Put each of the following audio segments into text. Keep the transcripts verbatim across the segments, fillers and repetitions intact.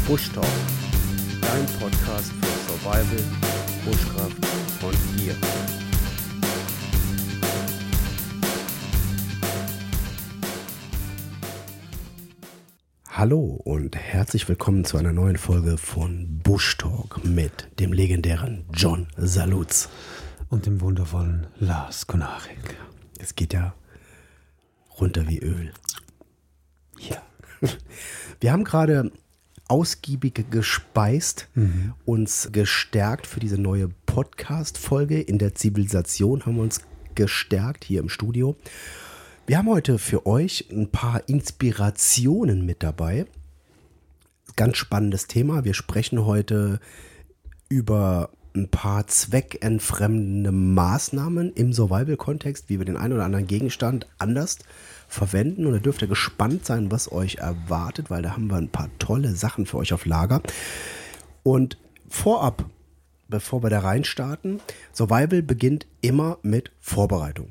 Bush Talk, dein Podcast für Survival, Bushcraft und Gear. Hallo und herzlich willkommen zu einer neuen Folge von Bush Talk mit dem legendären John Saluz. Und dem wundervollen Lars Konarek. Es geht ja runter wie Öl. Ja. Wir haben gerade ausgiebig gespeist, mhm. uns gestärkt für diese neue Podcast-Folge. In der Zivilisation haben wir uns gestärkt hier im Studio. Wir haben heute für euch ein paar Inspirationen mit dabei. Ganz spannendes Thema. Wir sprechen heute über ein paar zweckentfremdende Maßnahmen im Survival-Kontext, wie wir den einen oder anderen Gegenstand anders verwenden. Und da dürft ihr gespannt sein, was euch erwartet, weil da haben wir ein paar tolle Sachen für euch auf Lager. Und vorab, bevor wir da reinstarten, Survival beginnt immer mit Vorbereitung.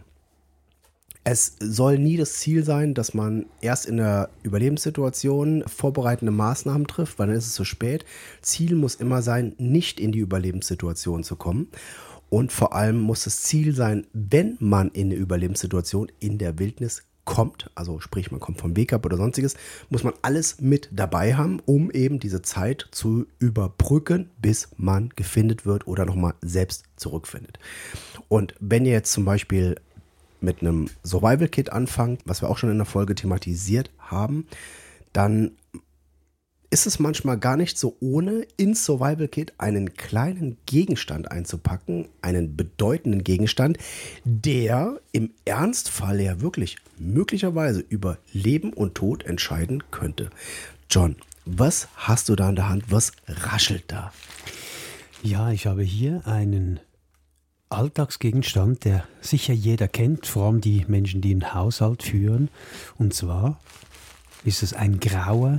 Es soll nie das Ziel sein, dass man erst in der Überlebenssituation vorbereitende Maßnahmen trifft, weil dann ist es zu spät. Ziel muss immer sein, nicht in die Überlebenssituation zu kommen. Und vor allem muss das Ziel sein, wenn man in eine Überlebenssituation in der Wildnis kommt, also sprich man kommt vom Weg ab oder sonstiges, muss man alles mit dabei haben, um eben diese Zeit zu überbrücken, bis man gefindet wird oder nochmal selbst zurückfindet. Und wenn ihr jetzt zum Beispiel mit einem Survival-Kit anfangen, was wir auch schon in der Folge thematisiert haben, dann ist es manchmal gar nicht so ohne, ins Survival-Kit einen kleinen Gegenstand einzupacken, einen bedeutenden Gegenstand, der im Ernstfall ja wirklich möglicherweise über Leben und Tod entscheiden könnte. John, was hast du da in der Hand? Was raschelt da? Ja, ich habe hier einen Alltagsgegenstand, der sicher jeder kennt, vor allem die Menschen, die einen Haushalt führen. Und zwar ist es ein grauer,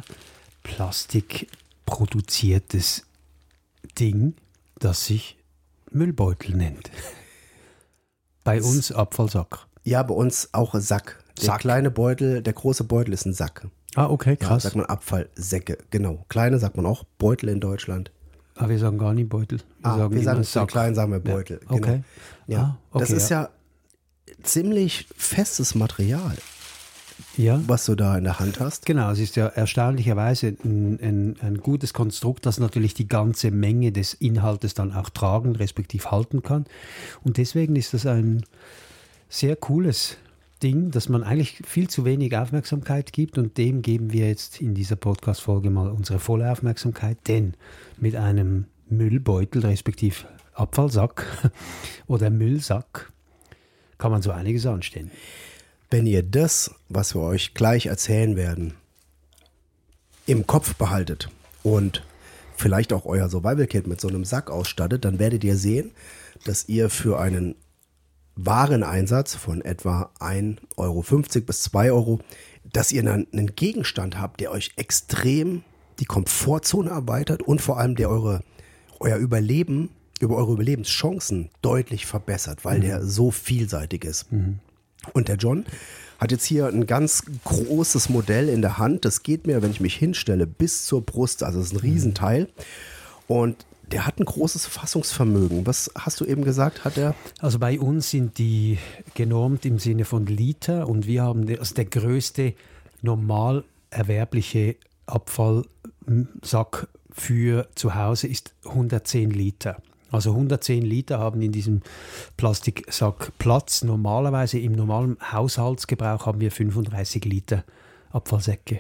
plastikproduziertes Ding, das sich Müllbeutel nennt. Bei uns Abfallsack. Ja, bei uns auch Sack. Der Sack. kleine Beutel, der große Beutel ist ein Sack. Ah, okay, krass. Ja, sagt man Abfallsäcke, genau. Kleine sagt man auch Beutel in Deutschland. Ah, wir sagen gar nicht Beutel. Wir ah, sagen, wir sagen Sack. zu klein, sagen wir Beutel. Ja. Okay. Genau. Ja. Ah, okay, das ist ja. ja ziemlich festes Material, ja. was du da in der Hand hast. Genau, es ist ja erstaunlicherweise ein, ein, ein gutes Konstrukt, das natürlich die ganze Menge des Inhaltes dann auch tragen, respektive halten kann. Und deswegen ist das ein sehr cooles Ding, das man eigentlich viel zu wenig Aufmerksamkeit gibt, und dem geben wir jetzt in dieser Podcast-Folge mal unsere volle Aufmerksamkeit, denn mit einem Müllbeutel, respektive Abfallsack oder Müllsack, kann man so einiges anstellen. Wenn ihr das, was wir euch gleich erzählen werden, im Kopf behaltet und vielleicht auch euer Survival-Kit mit so einem Sack ausstattet, dann werdet ihr sehen, dass ihr für einen Wareneinsatz von etwa ein Euro fünfzig bis zwei Euro, dass ihr dann einen Gegenstand habt, der euch extrem die Komfortzone erweitert und vor allem der eure, euer Überleben, über eure Überlebenschancen deutlich verbessert, weil mhm. der so vielseitig ist. Mhm. Und der John hat jetzt hier ein ganz großes Modell in der Hand. Das geht mir, wenn ich mich hinstelle, bis zur Brust. Also das ist ein Riesenteil. Und der hat ein großes Fassungsvermögen. Was hast du eben gesagt, hat er? Also bei uns sind die genormt im Sinne von Liter, und wir haben der, also der größte normal erwerbliche Abfallsack für zu Hause ist hundertzehn Liter. Also hundertzehn Liter haben in diesem Plastiksack Platz. Normalerweise im normalen Haushaltsgebrauch haben wir fünfunddreißig Liter Abfallsäcke.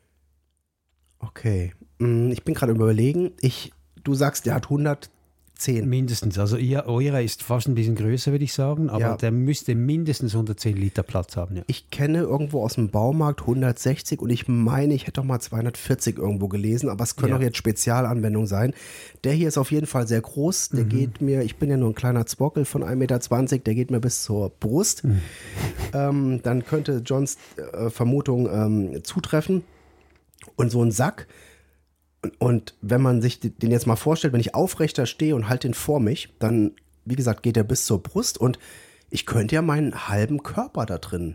Okay, ich bin gerade überlegen, ich Du sagst, der hat hundertzehn. Mindestens. Also ihr, eurer ist fast ein bisschen größer, würde ich sagen. Aber ja. Der müsste mindestens hundertzehn Liter Platz haben. Ja. Ich kenne irgendwo aus dem Baumarkt hundertsechzig und ich meine, ich hätte doch mal zweihundertvierzig irgendwo gelesen. Aber es können ja auch jetzt Spezialanwendungen sein. Der hier ist auf jeden Fall sehr groß. Der mhm. geht mir, ich bin ja nur ein kleiner Zwockel von ein Meter zwanzig, der geht mir bis zur Brust. Mhm. Ähm, dann könnte Johns äh, Vermutung ähm, zutreffen. Und so ein Sack. Und wenn man sich den jetzt mal vorstellt, wenn ich aufrechter stehe und halte den vor mich, dann, wie gesagt, geht er bis zur Brust und ich könnte ja meinen halben Körper da drin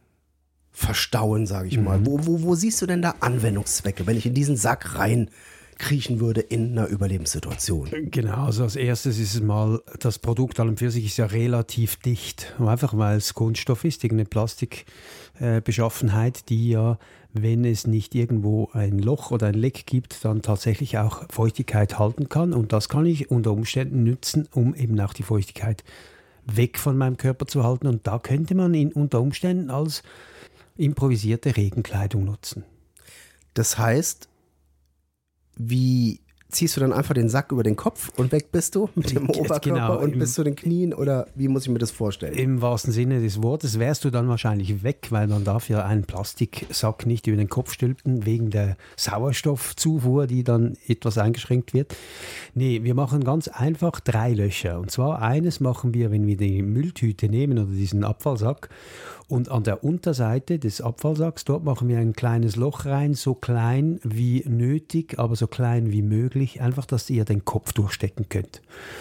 verstauen, sage ich mal. Mhm. Wo, wo, wo siehst du denn da Anwendungszwecke, wenn ich in diesen Sack rein kriechen würde in einer Überlebenssituation? Genau, also als erstes ist es mal, das Produkt an und für sich ist ja relativ dicht. Einfach weil es Kunststoff ist, irgendeine Plastikbeschaffenheit, äh, die ja, wenn es nicht irgendwo ein Loch oder ein Leck gibt, dann tatsächlich auch Feuchtigkeit halten kann. Und das kann ich unter Umständen nutzen, um eben auch die Feuchtigkeit weg von meinem Körper zu halten. Und da könnte man ihn unter Umständen als improvisierte Regenkleidung nutzen. Das heißt, wie ziehst du dann einfach den Sack über den Kopf und weg bist du mit dem Oberkörper genau, und im, bis zu den Knien? Oder wie muss ich mir das vorstellen? Im wahrsten Sinne des Wortes wärst du dann wahrscheinlich weg, weil man darf ja einen Plastiksack nicht über den Kopf stülpen, wegen der Sauerstoffzufuhr, die dann etwas eingeschränkt wird. Nee, wir machen ganz einfach drei Löcher. Und zwar eines machen wir, wenn wir die Mülltüte nehmen oder diesen Abfallsack, und an der Unterseite des Abfallsacks, dort machen wir ein kleines Loch rein, so klein wie nötig, aber so klein wie möglich, einfach, dass ihr den Kopf durchstecken könnt.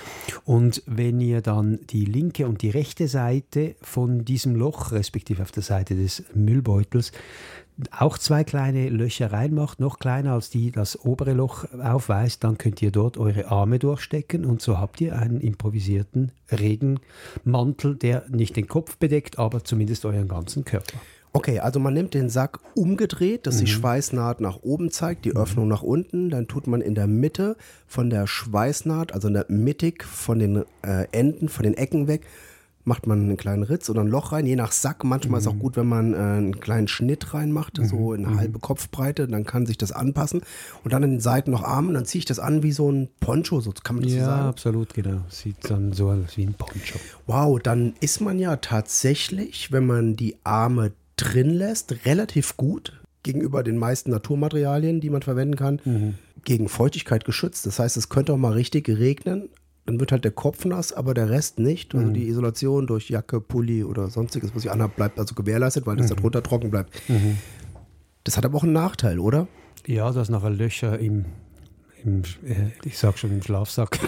Und wenn ihr dann die linke und die rechte Seite von diesem Loch, respektive auf der Seite des Müllbeutels, auch zwei kleine Löcher reinmacht, noch kleiner als die das obere Loch aufweist, dann könnt ihr dort eure Arme durchstecken und so habt ihr einen improvisierten Regenmantel, der nicht den Kopf bedeckt, aber zumindest euren ganzen Körper. Okay, also man nimmt den Sack umgedreht, dass mhm. die Schweißnaht nach oben zeigt, die mhm. Öffnung nach unten. Dann tut man in der Mitte von der Schweißnaht, also in der mittig von den äh, Enden, von den Ecken weg, macht man einen kleinen Ritz oder ein Loch rein, je nach Sack. Manchmal mhm. ist es auch gut, wenn man äh, einen kleinen Schnitt reinmacht, mhm. so in eine halbe Kopfbreite, dann kann sich das anpassen. Und dann an den Seiten noch Armen, dann ziehe ich das an wie so ein Poncho, so kann man das ja, so sagen? Ja, absolut, genau. Sieht dann so aus wie ein Poncho. Wow, dann ist man ja tatsächlich, wenn man die Arme drin lässt, relativ gut gegenüber den meisten Naturmaterialien, die man verwenden kann, mhm. gegen Feuchtigkeit geschützt. Das heißt, es könnte auch mal richtig regnen. Dann wird halt der Kopf nass, aber der Rest nicht. Also mhm. die Isolation durch Jacke, Pulli oder sonstiges, was ich anhabe, bleibt also gewährleistet, weil das mhm. da drunter trocken bleibt. Mhm. Das hat aber auch einen Nachteil, oder? Ja, du hast nachher Löcher im, im äh, ich sag schon im Schlafsack,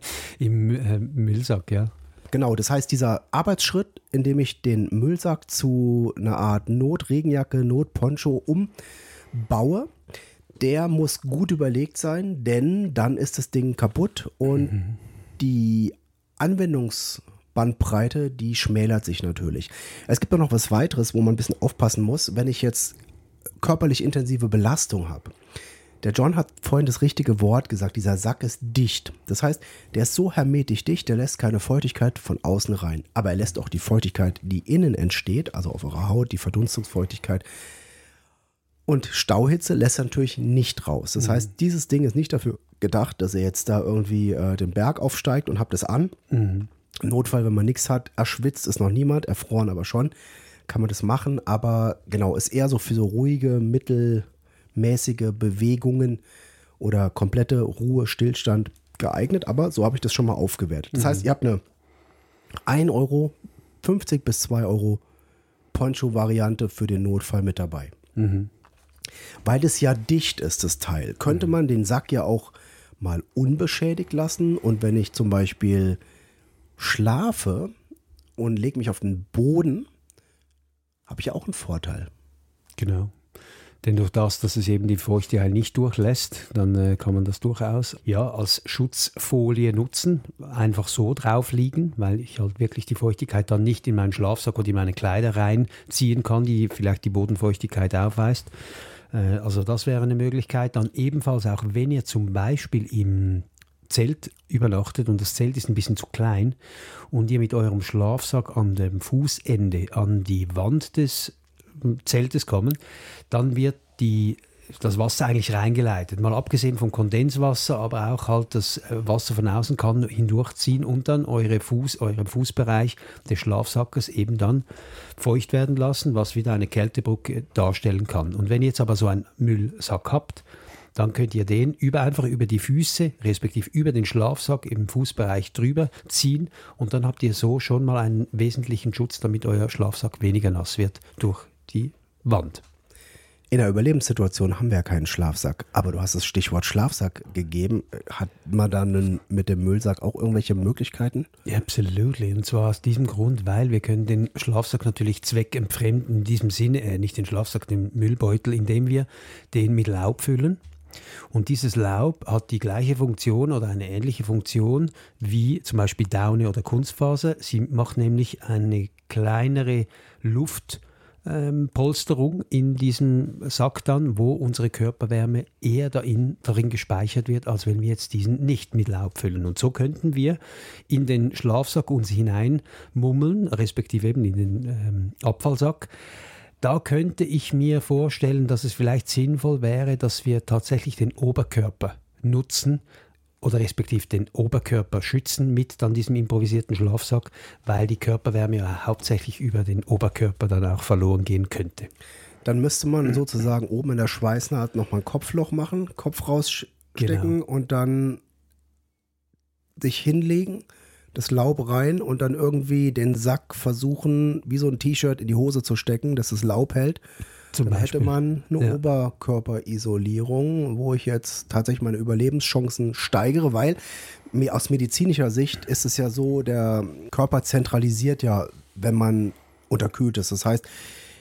im äh, Müllsack, ja. Genau, das heißt, dieser Arbeitsschritt, in dem ich den Müllsack zu einer Art Notregenjacke, Notponcho umbaue, der muss gut überlegt sein, denn dann ist das Ding kaputt und mhm. die Anwendungsbandbreite, die schmälert sich natürlich. Es gibt auch noch was weiteres, wo man ein bisschen aufpassen muss, wenn ich jetzt körperlich intensive Belastung habe. Der John hat vorhin das richtige Wort gesagt, dieser Sack ist dicht. Das heißt, der ist so hermetisch dicht, der lässt keine Feuchtigkeit von außen rein. Aber er lässt auch die Feuchtigkeit, die innen entsteht, also auf eurer Haut, die Verdunstungsfeuchtigkeit, und Stauhitze lässt er natürlich nicht raus. Das mhm. heißt, dieses Ding ist nicht dafür gedacht, dass er jetzt da irgendwie äh, den Berg aufsteigt und habt es an. Mhm. Im Notfall, wenn man nichts hat, erschwitzt ist noch niemand, erfroren aber schon, kann man das machen. Aber genau, ist eher so für so ruhige, mittelmäßige Bewegungen oder komplette Ruhe, Stillstand geeignet. Aber so habe ich das schon mal aufgewertet. Das mhm. heißt, ihr habt eine ein Euro fünfzig bis zwei Euro Poncho-Variante für den Notfall mit dabei. Mhm. Weil es ja dicht ist, das Teil, könnte man den Sack ja auch mal unbeschädigt lassen. Und wenn ich zum Beispiel schlafe und lege mich auf den Boden, habe ich ja auch einen Vorteil. Genau. Denn durch das, dass es eben die Feuchtigkeit nicht durchlässt, dann äh, kann man das durchaus ja, als Schutzfolie nutzen, einfach so drauf liegen, weil ich halt wirklich die Feuchtigkeit dann nicht in meinen Schlafsack oder in meine Kleider reinziehen kann, die vielleicht die Bodenfeuchtigkeit aufweist. Äh, also das wäre eine Möglichkeit. Dann ebenfalls auch, wenn ihr zum Beispiel im Zelt übernachtet und das Zelt ist ein bisschen zu klein und ihr mit eurem Schlafsack an dem Fußende an die Wand des Zeltes kommen, dann wird die, das Wasser eigentlich reingeleitet. Mal abgesehen vom Kondenswasser, aber auch halt das Wasser von außen kann hindurchziehen und dann eure Fuß, euren Fußbereich des Schlafsackes eben dann feucht werden lassen, was wieder eine Kältebrücke darstellen kann. Und wenn ihr jetzt aber so einen Müllsack habt, dann könnt ihr den über, einfach über die Füße, respektive über den Schlafsack im Fußbereich drüber ziehen und dann habt ihr so schon mal einen wesentlichen Schutz, damit euer Schlafsack weniger nass wird durch die Wand. In der Überlebenssituation haben wir ja keinen Schlafsack, aber du hast das Stichwort Schlafsack gegeben. Hat man dann mit dem Müllsack auch irgendwelche Möglichkeiten? Ja, absolut. Und zwar aus diesem Grund, weil wir können den Schlafsack natürlich zweckentfremden, in diesem Sinne, äh, nicht den Schlafsack, den Müllbeutel, indem wir den mit Laub füllen. Und dieses Laub hat die gleiche Funktion oder eine ähnliche Funktion wie zum Beispiel Daune oder Kunstfaser. Sie macht nämlich eine kleinere Luftpolsterung ähm, in diesem Sack dann, wo unsere Körperwärme eher darin, darin gespeichert wird, als wenn wir jetzt diesen nicht mit Laub füllen. Und so könnten wir in den Schlafsack uns hineinmummeln, respektive eben in den ähm, Abfallsack. Da könnte ich mir vorstellen, dass es vielleicht sinnvoll wäre, dass wir tatsächlich den Oberkörper nutzen oder respektive den Oberkörper schützen mit dann diesem improvisierten Schlafsack, weil die Körperwärme ja hauptsächlich über den Oberkörper dann auch verloren gehen könnte. Dann müsste man sozusagen oben in der Schweißnaht nochmal ein Kopfloch machen, Kopf rausstecken genau. und dann sich hinlegen, das Laub rein und dann irgendwie den Sack versuchen, wie so ein T-Shirt in die Hose zu stecken, dass das Laub hält. Zum dann Beispiel. Hätte man eine ja. Oberkörperisolierung, wo ich jetzt tatsächlich meine Überlebenschancen steigere, weil aus medizinischer Sicht ist es ja so, der Körper zentralisiert ja, wenn man unterkühlt ist. Das heißt,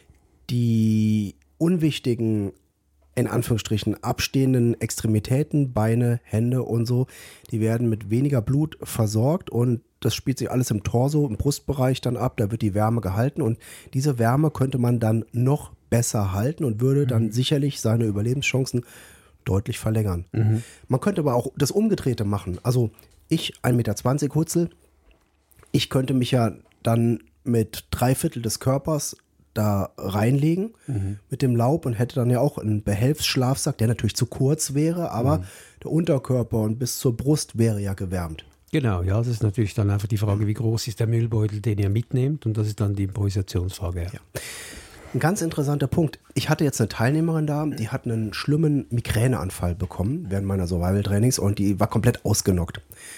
die unwichtigen, in Anführungsstrichen, abstehenden Extremitäten, Beine, Hände und so, die werden mit weniger Blut versorgt und das spielt sich alles im Torso, im Brustbereich dann ab, da wird die Wärme gehalten und diese Wärme könnte man dann noch besser halten und würde dann mhm. sicherlich seine Überlebenschancen deutlich verlängern. Mhm. Man könnte aber auch das Umgedrehte machen. Also ich, ein Meter zwanzig Hutzel, ich könnte mich ja dann mit drei Viertel des Körpers da reinlegen mhm. mit dem Laub und hätte dann ja auch einen Behelfsschlafsack, der natürlich zu kurz wäre, aber mhm. der Unterkörper und bis zur Brust wäre ja gewärmt. Genau, ja, das ist natürlich dann einfach die Frage, wie groß ist der Müllbeutel, den ihr mitnehmt und das ist dann die Improvisationsfrage. Ja. Ja. Ein ganz interessanter Punkt. Ich hatte jetzt eine Teilnehmerin da, die hat einen schlimmen Migräneanfall bekommen während meiner Survival-Trainings und die war komplett ausgenockt.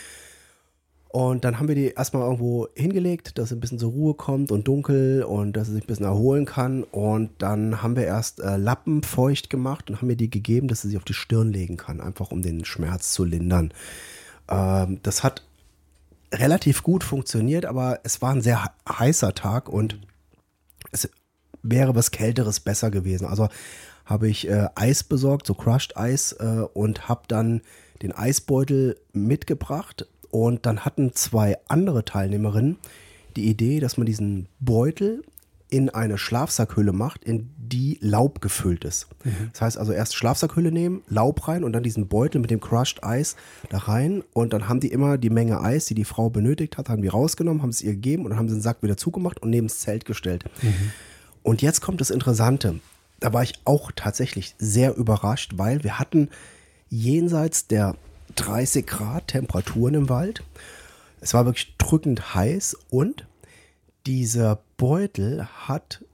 Und dann haben wir die erstmal irgendwo hingelegt, dass sie ein bisschen zur Ruhe kommt und dunkel und dass sie sich ein bisschen erholen kann. Und dann haben wir erst äh, Lappen feucht gemacht und haben ihr die gegeben, dass sie sich auf die Stirn legen kann, einfach um den Schmerz zu lindern. Ähm, das hat relativ gut funktioniert, aber es war ein sehr heißer Tag und es wäre was Kälteres besser gewesen. Also habe ich äh, Eis besorgt, so Crushed Eis äh, und habe dann den Eisbeutel mitgebracht. Und dann hatten zwei andere Teilnehmerinnen die Idee, dass man diesen Beutel in eine Schlafsackhülle macht, in die Laub gefüllt ist. Mhm. Das heißt also erst Schlafsackhülle nehmen, Laub rein und dann diesen Beutel mit dem Crushed Eis da rein. Und dann haben die immer die Menge Eis, die die Frau benötigt hat, haben die rausgenommen, haben es ihr gegeben und dann haben sie den Sack wieder zugemacht und neben das Zelt gestellt. Mhm. Und jetzt kommt das Interessante. Da war ich auch tatsächlich sehr überrascht, weil wir hatten jenseits der dreißig Grad Temperaturen im Wald. Es war wirklich drückend heiß und dieser Beutel hat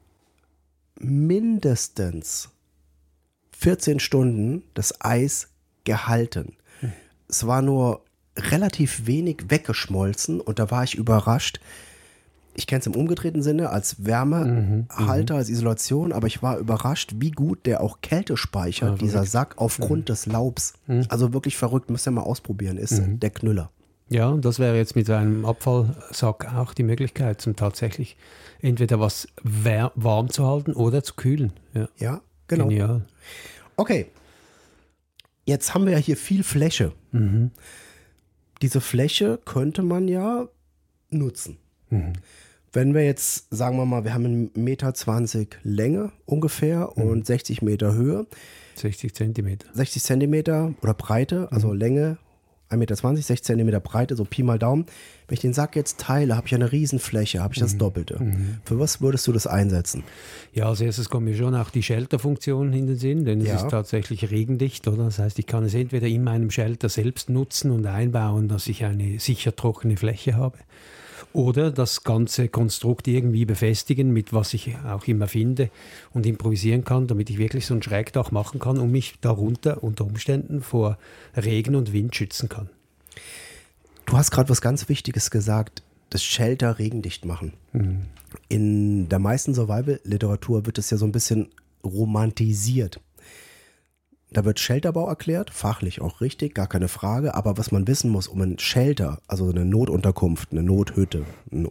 mindestens vierzehn Stunden das Eis gehalten. Hm. Es war nur relativ wenig weggeschmolzen und da war ich überrascht. Ich kenne es im umgedrehten Sinne als Wärmehalter, mhm, als Isolation, aber ich war überrascht, wie gut der auch Kälte speichert, ja, dieser Sack, aufgrund mhm. des Laubs. Mhm. Also wirklich verrückt, müsst ihr mal ausprobieren, ist mhm. der Knüller. Ja, und das wäre jetzt mit einem Abfallsack auch die Möglichkeit, zum tatsächlich entweder was wär- warm zu halten oder zu kühlen. Ja, ja, genau. Genial. Okay, jetzt haben wir ja hier viel Fläche. Mhm. Diese Fläche könnte man ja nutzen. Mhm. Wenn wir jetzt, sagen wir mal, wir haben einen Meter zwanzig Länge ungefähr mhm. und sechzig Meter Höhe. sechzig Zentimeter. sechzig Zentimeter oder Breite, also mhm. Länge ein Meter zwanzig, sechzig Zentimeter Breite, so Pi mal Daumen. Wenn ich den Sack jetzt teile, habe ich eine Riesenfläche, habe ich das mhm. Doppelte. Mhm. Für was würdest du das einsetzen? Ja, als erstes kommt mir schon auch die Shelter-Funktion in den Sinn, denn es ja. ist tatsächlich regendicht, oder? Das heißt, ich kann es entweder in meinem Shelter selbst nutzen und einbauen, dass ich eine sicher trockene Fläche habe. Oder das ganze Konstrukt irgendwie befestigen, mit was ich auch immer finde und improvisieren kann, damit ich wirklich so ein Schrägdach machen kann und mich darunter unter Umständen vor Regen und Wind schützen kann. Du hast gerade was ganz Wichtiges gesagt, das Shelter regendicht machen. Mhm. In der meisten Survival-Literatur wird es ja so ein bisschen romantisiert. Da wird Shelterbau erklärt, fachlich auch richtig, gar keine Frage. Aber was man wissen muss, um ein Shelter, also eine Notunterkunft, eine Nothütte, einen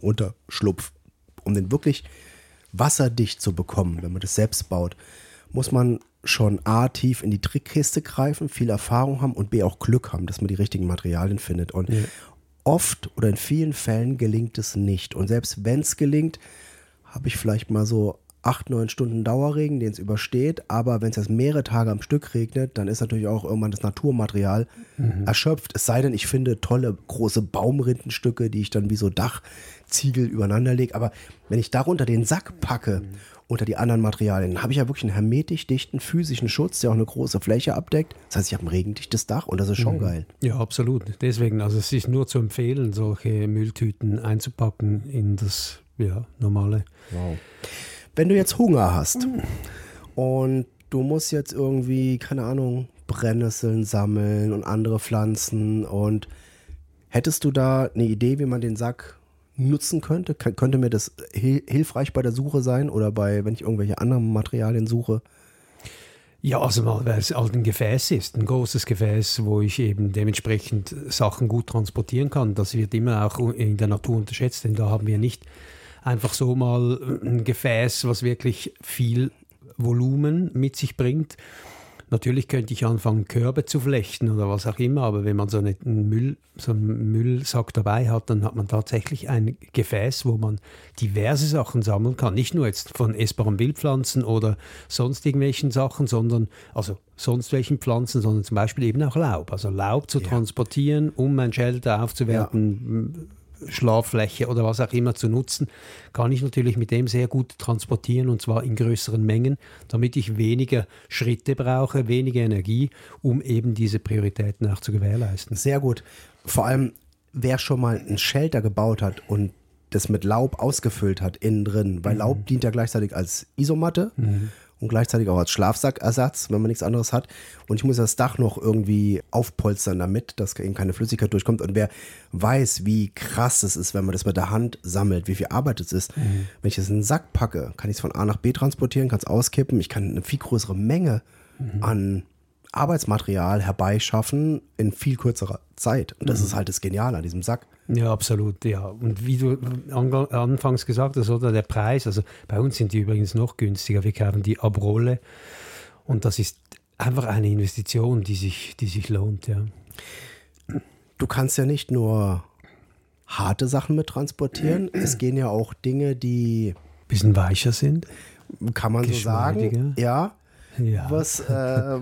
Unterschlupf, um den wirklich wasserdicht zu bekommen, wenn man das selbst baut, muss man schon A, tief in die Trickkiste greifen, viel Erfahrung haben und B, auch Glück haben, dass man die richtigen Materialien findet. Und ja. oft oder in vielen Fällen gelingt es nicht. Und selbst wenn es gelingt, habe ich vielleicht mal so acht, neun Stunden Dauerregen, den es übersteht. Aber wenn es jetzt mehrere Tage am Stück regnet, dann ist natürlich auch irgendwann das Naturmaterial mhm. erschöpft. Es sei denn, ich finde tolle, große Baumrindenstücke, die ich dann wie so Dachziegel übereinander lege. Aber wenn ich darunter den Sack packe, mhm. unter die anderen Materialien, dann habe ich ja wirklich einen hermetisch dichten physischen Schutz, der auch eine große Fläche abdeckt. Das heißt, ich habe ein regendichtes Dach und das ist schon mhm. geil. Ja, absolut. Deswegen, also es ist nur zu empfehlen, solche Mülltüten einzupacken in das ja, normale. Wow. Wenn du jetzt Hunger hast und du musst jetzt irgendwie, keine Ahnung, Brennnesseln sammeln und andere Pflanzen und hättest du da eine Idee, wie man den Sack nutzen könnte? K- könnte mir das hil- hilfreich bei der Suche sein oder bei, wenn ich irgendwelche anderen Materialien suche? Ja, also mal, weil es halt ein Gefäß ist, ein großes Gefäß, wo ich eben dementsprechend Sachen gut transportieren kann. Das wird immer auch in der Natur unterschätzt, denn da haben wir nicht einfach so mal ein Gefäß, was wirklich viel Volumen mit sich bringt. Natürlich könnte ich anfangen, Körbe zu flechten oder was auch immer, aber wenn man so einen, Müll, so einen Müllsack dabei hat, dann hat man tatsächlich ein Gefäß, wo man diverse Sachen sammeln kann. Nicht nur jetzt von essbaren Wildpflanzen oder sonst irgendwelchen Sachen, sondern, also sonst welchen Pflanzen, sondern zum Beispiel eben auch Laub. Also Laub zu ja. transportieren, um ein Shelter aufzuwerten, ja. Schlaffläche oder was auch immer zu nutzen, kann ich natürlich mit dem sehr gut transportieren und zwar in größeren Mengen, damit ich weniger Schritte brauche, weniger Energie, um eben diese Prioritäten auch zu gewährleisten. Sehr gut. Vor allem, wer schon mal ein Shelter gebaut hat und das mit Laub ausgefüllt hat innen drin, weil mhm. Laub dient ja gleichzeitig als Isomatte mhm. und gleichzeitig auch als Schlafsackersatz, wenn man nichts anderes hat. Und ich muss das Dach noch irgendwie aufpolstern damit, dass eben keine Flüssigkeit durchkommt. Und wer weiß, wie krass es ist, wenn man das mit der Hand sammelt, wie viel Arbeit es ist. Mhm. Wenn ich das in einen Sack packe, kann ich es von A nach B transportieren, kann es auskippen. Ich kann eine viel größere Menge mhm. an Arbeitsmaterial herbeischaffen in viel kürzerer Zeit. Und das mhm. ist halt das Geniale an diesem Sack. Ja, absolut, ja. Und wie du anfangs gesagt hast, oder der Preis, also bei uns sind die übrigens noch günstiger. Wir kaufen die ab Rolle und das ist einfach eine Investition, die sich, die sich lohnt, ja. Du kannst ja nicht nur harte Sachen mit transportieren, es gehen ja auch Dinge, die ein bisschen weicher sind. Kann man so sagen, ja. Ja. Was, äh,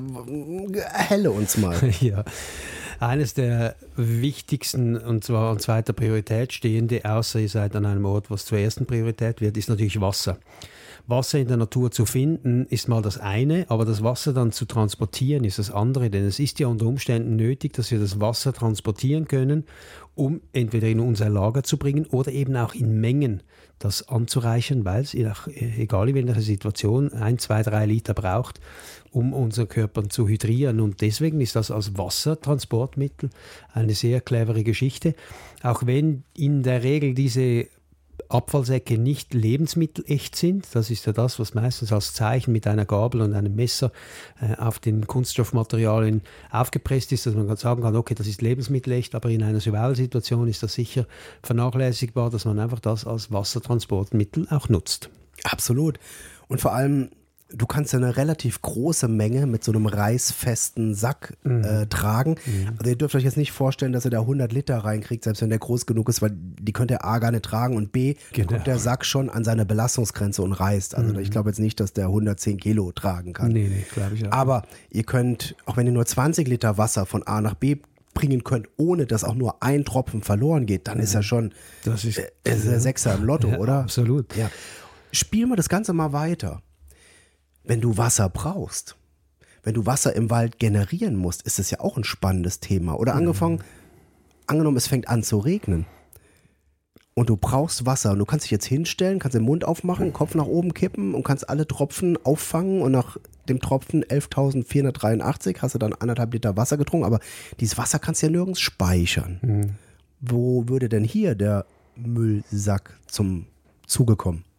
helle uns mal. Ja. Eines der wichtigsten und zwar an zweiter Priorität stehende, außer ihr seid an einem Ort, was zur ersten Priorität wird, ist natürlich Wasser. Wasser in der Natur zu finden, ist mal das eine, aber das Wasser dann zu transportieren, ist das andere, denn es ist ja unter Umständen nötig, dass wir das Wasser transportieren können, um entweder in unser Lager zu bringen oder eben auch in Mengen das anzureichern, weil es, egal in welcher Situation, ein, zwei, drei Liter braucht, um unseren Körper zu hydrieren. Und deswegen ist das als Wassertransportmittel eine sehr clevere Geschichte. Auch wenn in der Regel diese Abfallsäcke nicht lebensmittelecht sind. Das ist ja das, was meistens als Zeichen mit einer Gabel und einem Messer äh, auf den Kunststoffmaterialien aufgepresst ist, dass man sagen kann, okay, das ist lebensmittelecht, aber in einer Survival-Situation ist das sicher vernachlässigbar, dass man einfach das als Wassertransportmittel auch nutzt. Absolut. Und vor allem, du kannst ja eine relativ große Menge mit so einem reißfesten Sack mhm. äh, tragen. Mhm. Also ihr dürft euch jetzt nicht vorstellen, dass ihr da hundert Liter reinkriegt, selbst wenn der groß genug ist, weil die könnt ihr A gar nicht tragen und B, genau. kommt der Sack schon an seine Belastungsgrenze und reißt. Also mhm. ich glaube jetzt nicht, dass der hundertzehn Kilo tragen kann. Nee, nee, glaube ich auch. Aber ihr könnt, auch wenn ihr nur zwanzig Liter Wasser von A nach B bringen könnt, ohne dass auch nur ein Tropfen verloren geht, dann mhm. ist ja schon das ist, äh, ist der Sechser im Lotto, ja, oder? Absolut. Ja. Spielen wir das Ganze mal weiter. Wenn du Wasser brauchst, wenn du Wasser im Wald generieren musst, ist das ja auch ein spannendes Thema. Oder angefangen, mhm. angenommen, es fängt an zu regnen und du brauchst Wasser und du kannst dich jetzt hinstellen, kannst den Mund aufmachen, Kopf nach oben kippen und kannst alle Tropfen auffangen und nach dem Tropfen elftausendvierhundertdreiundachtzig hast du dann anderthalb Liter Wasser getrunken, aber dieses Wasser kannst du ja nirgends speichern. Mhm. Wo würde denn hier der Müllsack zum Zuge kommen?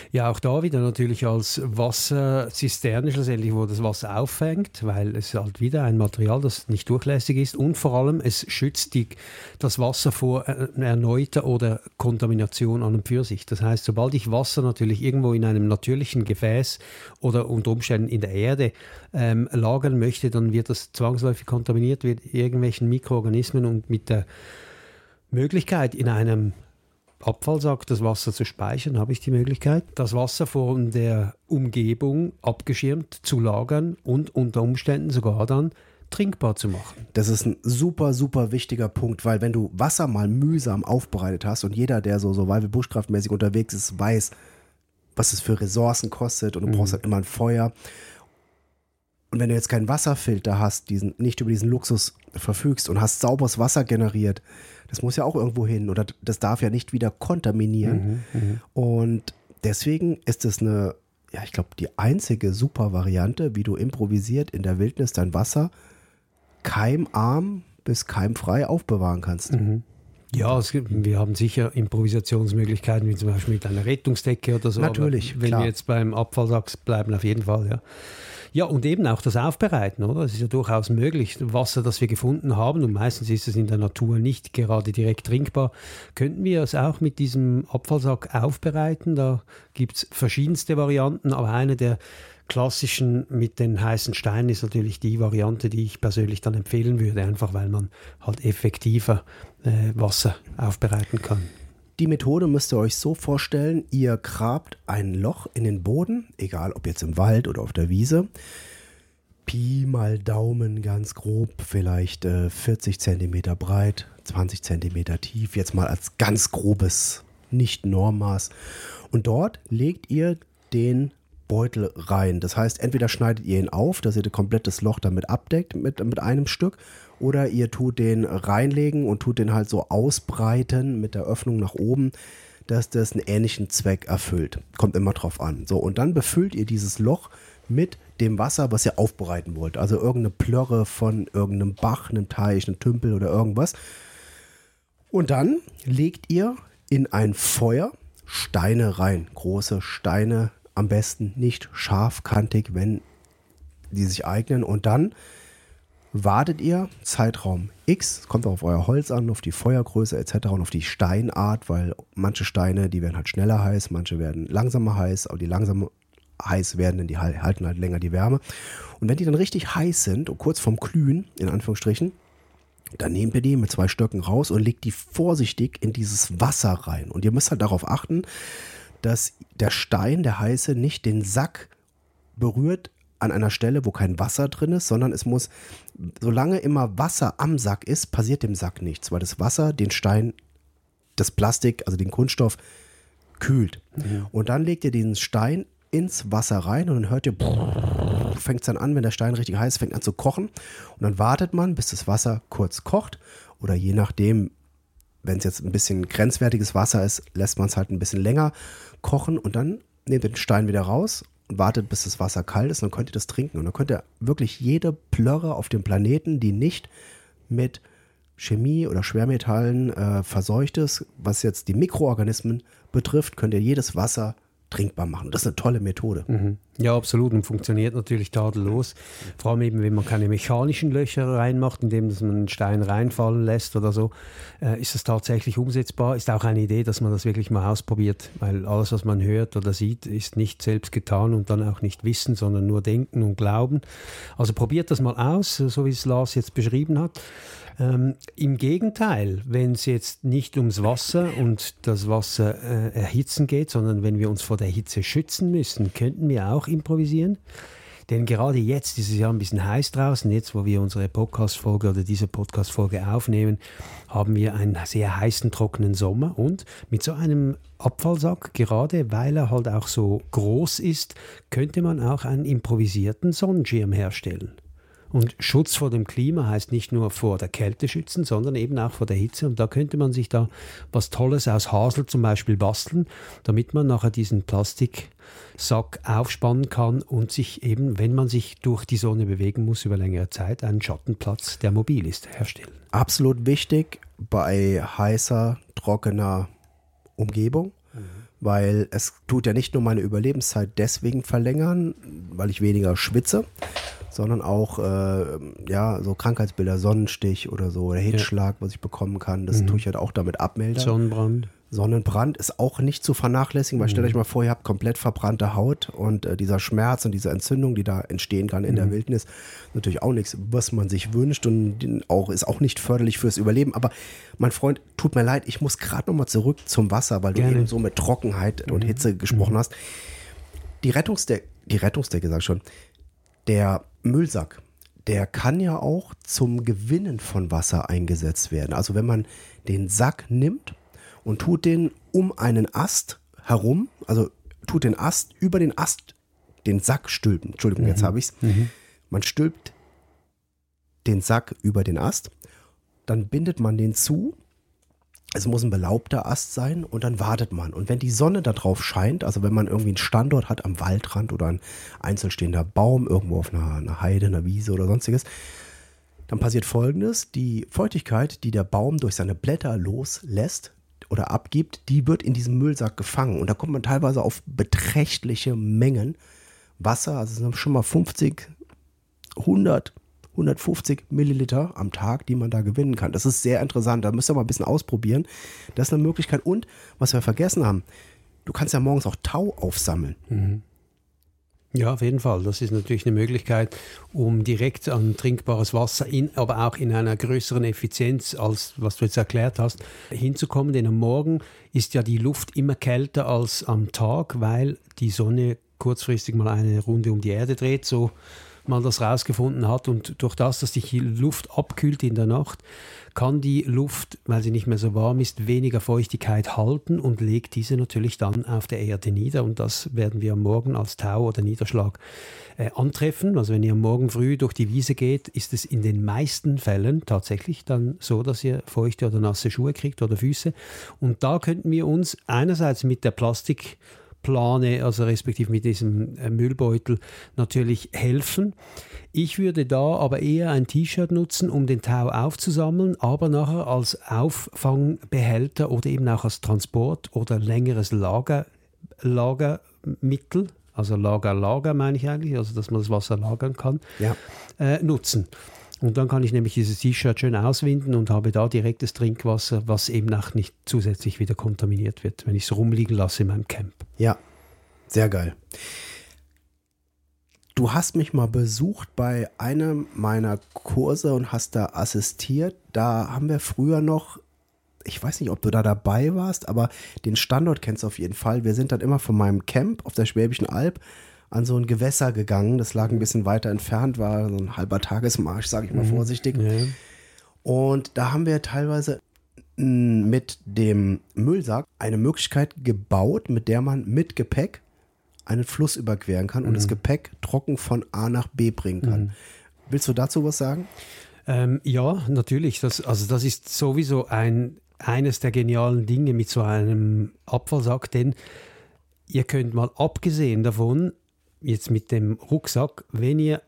Ja, auch da wieder natürlich als Wasserzisterne schlussendlich, wo das Wasser auffängt, weil es halt wieder ein Material, das nicht durchlässig ist und vor allem es schützt die, das Wasser vor einer erneuter oder Kontamination an und für sich. Das heißt, sobald ich Wasser natürlich irgendwo in einem natürlichen Gefäß oder unter Umständen in der Erde ähm, lagern möchte, dann wird das zwangsläufig kontaminiert mit irgendwelchen Mikroorganismen und mit der Möglichkeit in einem Abfallsack das Wasser zu speichern, habe ich die Möglichkeit, das Wasser von der Umgebung abgeschirmt zu lagern und unter Umständen sogar dann trinkbar zu machen. Das ist ein super, super wichtiger Punkt, weil wenn du Wasser mal mühsam aufbereitet hast und jeder, der so Survival-Bushcraft-mäßig unterwegs ist, weiß, was es für Ressourcen kostet und du mhm. brauchst halt immer ein Feuer. Und wenn du jetzt keinen Wasserfilter hast, diesen, nicht über diesen Luxus verfügst und hast sauberes Wasser generiert, das muss ja auch irgendwo hin oder das darf ja nicht wieder kontaminieren. Mhm, mh. Und deswegen ist es eine, ja, ich glaube, die einzige super Variante, wie du improvisiert in der Wildnis dein Wasser keimarm bis keimfrei aufbewahren kannst. Mhm. Ja, es gibt, wir haben sicher Improvisationsmöglichkeiten, wie zum Beispiel mit einer Rettungsdecke oder so. Natürlich, aber wenn klar. wir jetzt beim Abfallsack bleiben, auf jeden Fall, ja. Ja, und eben auch das Aufbereiten, oder? Es ist ja durchaus möglich. Wasser, das wir gefunden haben, und meistens ist es in der Natur nicht gerade direkt trinkbar, könnten wir es auch mit diesem Abfallsack aufbereiten. Da gibt es verschiedenste Varianten, aber eine der klassischen mit den heißen Steinen ist natürlich die Variante, die ich persönlich dann empfehlen würde, einfach weil man halt effektiver äh, Wasser aufbereiten kann. Die Methode müsst ihr euch so vorstellen, ihr grabt ein Loch in den Boden, egal ob jetzt im Wald oder auf der Wiese, Pi mal Daumen ganz grob, vielleicht äh, vierzig Zentimeter breit, zwanzig Zentimeter tief, jetzt mal als ganz grobes Nicht-Normmaß. Und dort legt ihr den Beutel rein. Das heißt, entweder schneidet ihr ihn auf, dass ihr das komplettes Loch damit abdeckt mit, mit einem Stück, oder ihr tut den reinlegen und tut den halt so ausbreiten mit der Öffnung nach oben, dass das einen ähnlichen Zweck erfüllt. Kommt immer drauf an. So, und dann befüllt ihr dieses Loch mit dem Wasser, was ihr aufbereiten wollt. Also irgendeine Plörre von irgendeinem Bach, einem Teich, einem Tümpel oder irgendwas. Und dann legt ihr in ein Feuer Steine rein. Große Steine, am besten nicht scharfkantig, wenn die sich eignen. Und dann wartet ihr Zeitraum X, kommt auch auf euer Holz an, auf die Feuergröße et cetera und auf die Steinart, weil manche Steine, die werden halt schneller heiß, manche werden langsamer heiß, aber die langsam heiß werden, die halten halt länger die Wärme. Und wenn die dann richtig heiß sind und kurz vorm Glühen, in Anführungsstrichen, dann nehmt ihr die mit zwei Stöcken raus und legt die vorsichtig in dieses Wasser rein. Und ihr müsst halt darauf achten, dass der Stein, der heiße, nicht den Sack berührt an einer Stelle, wo kein Wasser drin ist, sondern es muss, solange immer Wasser am Sack ist, passiert dem Sack nichts, weil das Wasser den Stein, das Plastik, also den Kunststoff, kühlt. Mhm. Und dann legt ihr diesen Stein ins Wasser rein und dann hört ihr, fängt es dann an, wenn der Stein richtig heiß ist, fängt an zu kochen. Und dann wartet man, bis das Wasser kurz kocht oder je nachdem, wenn es jetzt ein bisschen grenzwertiges Wasser ist, lässt man es halt ein bisschen länger kochen und dann nehmt ihr den Stein wieder raus und wartet, bis das Wasser kalt ist und dann könnt ihr das trinken. Und dann könnt ihr wirklich jede Plörre auf dem Planeten, die nicht mit Chemie oder Schwermetallen äh, verseucht ist, was jetzt die Mikroorganismen betrifft, könnt ihr jedes Wasser trinkbar machen. Das ist eine tolle Methode. Mhm. Ja, absolut und funktioniert natürlich tadellos. Vor allem eben, wenn man keine mechanischen Löcher reinmacht, indem man einen Stein reinfallen lässt oder so, äh, ist das tatsächlich umsetzbar. Ist auch eine Idee, dass man das wirklich mal ausprobiert, weil alles, was man hört oder sieht, ist nicht selbst getan und dann auch nicht Wissen, sondern nur Denken und Glauben. Also probiert das mal aus, so wie es Lars jetzt beschrieben hat. Ähm, Im Gegenteil, wenn es jetzt nicht ums Wasser und das Wasser äh, erhitzen geht, sondern wenn wir uns vor der Hitze schützen müssen, könnten wir auch improvisieren. Denn gerade jetzt ist es ja ein bisschen heiß draußen. Jetzt, wo wir unsere Podcast-Folge oder diese Podcast-Folge aufnehmen, haben wir einen sehr heißen, trockenen Sommer. Und mit so einem Abfallsack, gerade weil er halt auch so groß ist, könnte man auch einen improvisierten Sonnenschirm herstellen. Und Schutz vor dem Klima heißt nicht nur vor der Kälte schützen, sondern eben auch vor der Hitze. Und da könnte man sich da was Tolles aus Hasel zum Beispiel basteln, damit man nachher diesen Plastiksack aufspannen kann und sich eben, wenn man sich durch die Sonne bewegen muss über längere Zeit, einen Schattenplatz, der mobil ist, herstellen. Absolut wichtig bei heißer, trockener Umgebung. Mhm. weil es tut ja nicht nur meine Überlebenszeit deswegen verlängern, weil ich weniger schwitze, sondern auch äh, ja, so Krankheitsbilder, Sonnenstich oder so, oder Hitzschlag, ja. was ich bekommen kann, das mhm. tue ich halt auch damit abmelden. Sonnenbrand. Sonnenbrand ist auch nicht zu vernachlässigen, weil mhm. stellt euch mal vor, ihr habt komplett verbrannte Haut und äh, dieser Schmerz und diese Entzündung, die da entstehen kann in mhm. der Wildnis, natürlich auch nichts, was man sich wünscht und auch, ist auch nicht förderlich fürs Überleben. Aber mein Freund, tut mir leid, ich muss gerade nochmal zurück zum Wasser, weil Gerne. du eben so mit Trockenheit mhm. und Hitze gesprochen mhm. hast. Die Rettungsdecke, die Rettungsdecke, sag ich schon, der Müllsack, der kann ja auch zum Gewinnen von Wasser eingesetzt werden. Also wenn man den Sack nimmt und tut den um einen Ast herum, also tut den Ast über den Ast, den Sack stülpen. Entschuldigung, mhm. jetzt habe ich es. Mhm. Man stülpt den Sack über den Ast, dann bindet man den zu. Es muss ein belaubter Ast sein und dann wartet man. Und wenn die Sonne da drauf scheint, also wenn man irgendwie einen Standort hat am Waldrand oder ein einzelstehender Baum irgendwo auf einer, einer Heide, einer Wiese oder sonstiges, dann passiert Folgendes: Die Feuchtigkeit, die der Baum durch seine Blätter loslässt oder abgibt, die wird in diesem Müllsack gefangen. Und da kommt man teilweise auf beträchtliche Mengen Wasser, also es sind schon mal fünfzig, hundert, hundertfünfzig Milliliter am Tag, die man da gewinnen kann. Das ist sehr interessant, da müsst ihr mal ein bisschen ausprobieren. Das ist eine Möglichkeit. Und, was wir vergessen haben, du kannst ja morgens auch Tau aufsammeln. Mhm. Ja, auf jeden Fall. Das ist natürlich eine Möglichkeit, um direkt an trinkbares Wasser, in, aber auch in einer größeren Effizienz, als was du jetzt erklärt hast, hinzukommen. Denn am Morgen ist ja die Luft immer kälter als am Tag, weil die Sonne kurzfristig mal eine Runde um die Erde dreht, so man das rausgefunden hat. Und durch das, dass die Luft abkühlt in der Nacht, kann die Luft, weil sie nicht mehr so warm ist, weniger Feuchtigkeit halten und legt diese natürlich dann auf der Erde nieder. Und das werden wir am Morgen als Tau oder Niederschlag äh, antreffen. Also wenn ihr am Morgen früh durch die Wiese geht, ist es in den meisten Fällen tatsächlich dann so, dass ihr feuchte oder nasse Schuhe kriegt oder Füße. Und da könnten wir uns einerseits mit der Plastik Plane, also respektive mit diesem Müllbeutel natürlich helfen. Ich würde da aber eher ein T-Shirt nutzen, um den Tau aufzusammeln, aber nachher als Auffangbehälter oder eben auch als Transport oder längeres Lager, Lagermittel, also Lager, Lager meine ich eigentlich, also dass man das Wasser lagern kann, ja. äh, nutzen. Und dann kann ich nämlich dieses T-Shirt schön auswinden und habe da direktes Trinkwasser, was eben auch nicht zusätzlich wieder kontaminiert wird, wenn ich es rumliegen lasse in meinem Camp. Ja, sehr geil. Du hast mich mal besucht bei einem meiner Kurse und hast da assistiert. Da haben wir früher noch, ich weiß nicht, ob du da dabei warst, aber den Standort kennst du auf jeden Fall. Wir sind dann immer von meinem Camp auf der Schwäbischen Alb an so ein Gewässer gegangen. Das lag ein bisschen weiter entfernt, war so ein halber Tagesmarsch, sage ich mal mhm. vorsichtig. Ja. Und da haben wir teilweise mit dem Müllsack eine Möglichkeit gebaut, mit der man mit Gepäck einen Fluss überqueren kann und mhm. das Gepäck trocken von A nach B bringen kann. Mhm. Willst du dazu was sagen? Ähm, ja, natürlich. Das, also das ist sowieso ein, eines der genialen Dinge mit so einem Abfallsack, denn ihr könnt mal abgesehen davon, jetzt mit dem Rucksack, wenn ihr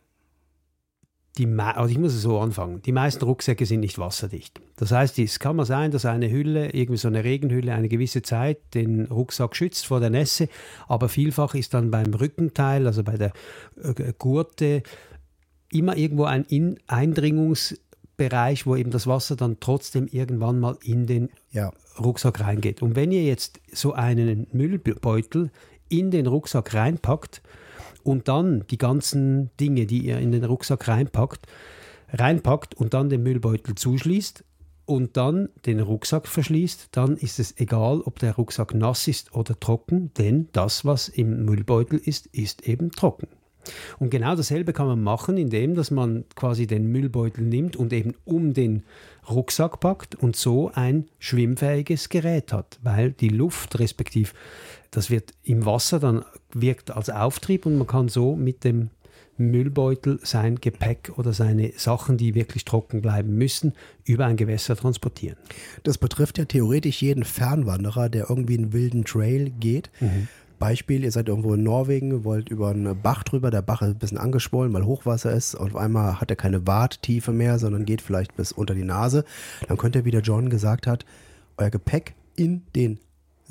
die, also ich muss es so anfangen, die meisten Rucksäcke sind nicht wasserdicht. Das heißt, es kann mal sein, dass eine Hülle, irgendwie so eine Regenhülle, eine gewisse Zeit den Rucksack schützt vor der Nässe, aber vielfach ist dann beim Rückenteil, also bei der äh, Gurte, immer irgendwo ein In- Eindringungsbereich, wo eben das Wasser dann trotzdem irgendwann mal in den ja. Rucksack reingeht. Und wenn ihr jetzt so einen Müllbeutel in den Rucksack reinpackt, und dann die ganzen Dinge, die ihr in den Rucksack reinpackt, reinpackt und dann den Müllbeutel zuschließt und dann den Rucksack verschließt, dann ist es egal, ob der Rucksack nass ist oder trocken, denn das, was im Müllbeutel ist, ist eben trocken. Und genau dasselbe kann man machen, indem dass man quasi den Müllbeutel nimmt und eben um den Rucksack packt und so ein schwimmfähiges Gerät hat, weil die Luft respektive das wird im Wasser dann wirkt als Auftrieb und man kann so mit dem Müllbeutel sein Gepäck oder seine Sachen, die wirklich trocken bleiben müssen, über ein Gewässer transportieren. Das betrifft ja theoretisch jeden Fernwanderer, der irgendwie einen wilden Trail geht. Mhm. Beispiel, ihr seid irgendwo in Norwegen, wollt über einen Bach drüber, der Bach ist ein bisschen angeschwollen, weil Hochwasser ist und auf einmal hat er keine Warttiefe mehr, sondern geht vielleicht bis unter die Nase. Dann könnt ihr, wie der John gesagt hat, euer Gepäck in den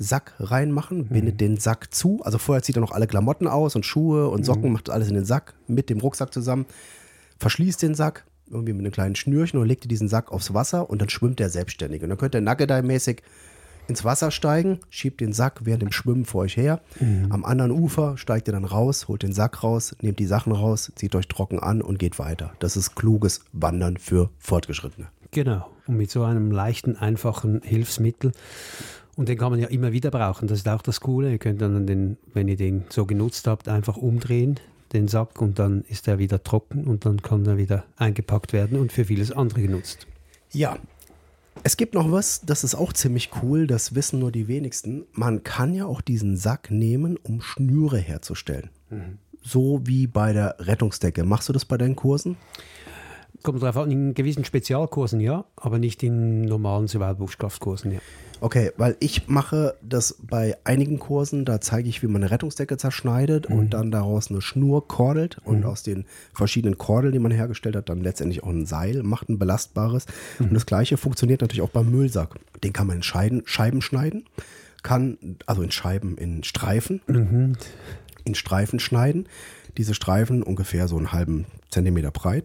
Sack reinmachen, bindet mhm. den Sack zu. Also vorher zieht er noch alle Klamotten aus und Schuhe und Socken, mhm. macht alles in den Sack mit dem Rucksack zusammen, verschließt den Sack irgendwie mit einem kleinen Schnürchen und legt diesen Sack aufs Wasser und dann schwimmt er selbstständig. Und dann könnt ihr Nugget-mäßig ins Wasser steigen, schiebt den Sack während dem Schwimmen vor euch her. Mhm. Am anderen Ufer steigt ihr dann raus, holt den Sack raus, nehmt die Sachen raus, zieht euch trocken an und geht weiter. Das ist kluges Wandern für Fortgeschrittene. Genau. Und mit so einem leichten, einfachen Hilfsmittel. Und den kann man ja immer wieder brauchen. Das ist auch das Coole. Ihr könnt dann, den, wenn ihr den so genutzt habt, einfach umdrehen, den Sack, und dann ist er wieder trocken und dann kann er wieder eingepackt werden und für vieles andere genutzt. Ja, es gibt noch was, das ist auch ziemlich cool, das wissen nur die wenigsten. Man kann ja auch diesen Sack nehmen, um Schnüre herzustellen. Mhm. So wie bei der Rettungsdecke. Machst du das bei deinen Kursen? Kommt drauf an, in gewissen Spezialkursen ja, aber nicht in normalen Survival-Bushcraft-Kursen, ja. Okay, weil ich mache das bei einigen Kursen, da zeige ich, wie man eine Rettungsdecke zerschneidet mhm. und dann daraus eine Schnur kordelt und mhm. aus den verschiedenen Kordeln, die man hergestellt hat, dann letztendlich auch ein Seil, macht ein belastbares. Mhm. Und das Gleiche funktioniert natürlich auch beim Müllsack. Den kann man in Scheiben, Scheiben schneiden, kann, also in Scheiben, in Streifen, mhm. in Streifen schneiden. Diese Streifen ungefähr so einen halben Zentimeter breit.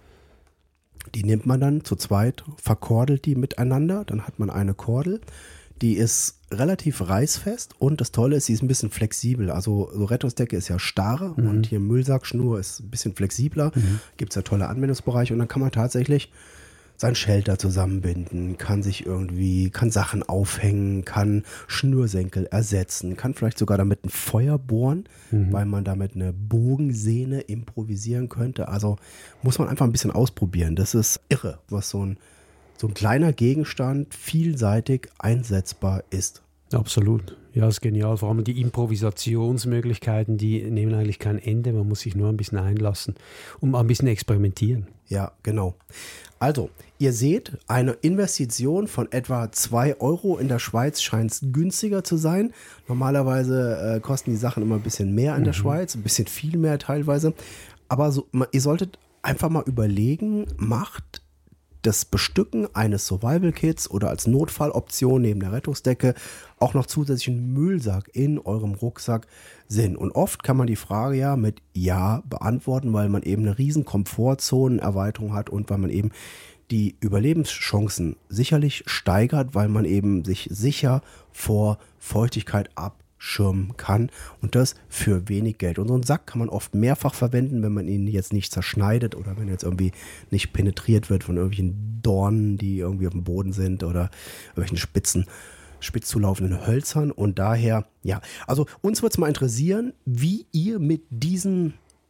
Die nimmt man dann zu zweit, verkordelt die miteinander, dann hat man eine Kordel, die ist relativ reißfest und das Tolle ist, sie ist ein bisschen flexibel. Also so Rettungsdecke ist ja starr mhm. und hier Müllsackschnur ist ein bisschen flexibler, mhm. gibt es ja tolle Anwendungsbereiche und dann kann man tatsächlich sein Shelter zusammenbinden, kann sich irgendwie, kann Sachen aufhängen, kann Schnürsenkel ersetzen, kann vielleicht sogar damit ein Feuer bohren, mhm. weil man damit eine Bogensehne improvisieren könnte. Also muss man einfach ein bisschen ausprobieren. Das ist irre, was so ein, so ein kleiner Gegenstand vielseitig einsetzbar ist. Absolut. Ja, ist genial. Vor allem die Improvisationsmöglichkeiten, die nehmen eigentlich kein Ende. Man muss sich nur ein bisschen einlassen und mal ein bisschen experimentieren. Ja, genau. Also, ihr seht, eine Investition von etwa zwei Euro in der Schweiz scheint günstiger zu sein. Normalerweise äh, kosten die Sachen immer ein bisschen mehr in mhm. der Schweiz, ein bisschen viel mehr teilweise. Aber so, ihr solltet einfach mal überlegen, macht das Bestücken eines Survival-Kits oder als Notfalloption neben der Rettungsdecke auch noch zusätzlichen Müllsack in eurem Rucksack Sinn. Und oft kann man die Frage ja mit Ja beantworten, weil man eben eine riesen Komfortzonenerweiterung hat und weil man eben die Überlebenschancen sicherlich steigert, weil man eben sich sicher vor Feuchtigkeit abschirmen kann und das für wenig Geld. Und so einen Sack kann man oft mehrfach verwenden, wenn man ihn jetzt nicht zerschneidet oder wenn er jetzt irgendwie nicht penetriert wird von irgendwelchen Dornen, die irgendwie auf dem Boden sind oder irgendwelchen Spitzen, spitz zulaufenden Hölzern. Und daher, ja, also uns würde es mal interessieren, wie ihr mit diesem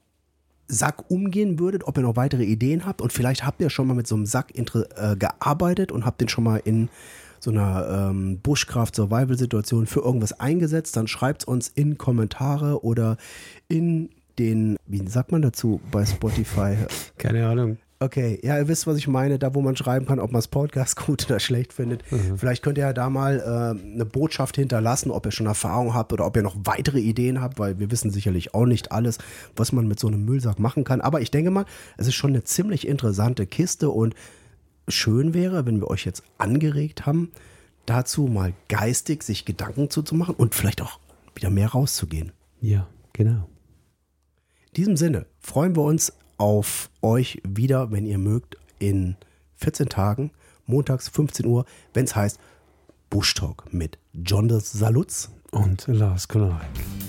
Sack umgehen würdet, ob ihr noch weitere Ideen habt und vielleicht habt ihr schon mal mit so einem Sack äh, gearbeitet und habt den schon mal in so einer ähm, Bushcraft-Survival-Situation für irgendwas eingesetzt, dann schreibt es uns in Kommentare oder in den, wie sagt man dazu bei Spotify? Keine Ahnung. Okay, ja, ihr wisst, was ich meine, da wo man schreiben kann, ob man das Podcast gut oder schlecht findet. Mhm. Vielleicht könnt ihr ja da mal äh, eine Botschaft hinterlassen, ob ihr schon Erfahrung habt oder ob ihr noch weitere Ideen habt, weil wir wissen sicherlich auch nicht alles, was man mit so einem Müllsack machen kann. Aber ich denke mal, es ist schon eine ziemlich interessante Kiste und schön wäre, wenn wir euch jetzt angeregt haben, dazu mal geistig sich Gedanken zuzumachen und vielleicht auch wieder mehr rauszugehen. Ja, genau. In diesem Sinne freuen wir uns auf euch wieder, wenn ihr mögt, in vierzehn Tagen, montags fünfzehn Uhr, wenn es heißt Bush Talk mit John Salutz und Lars Kolarek.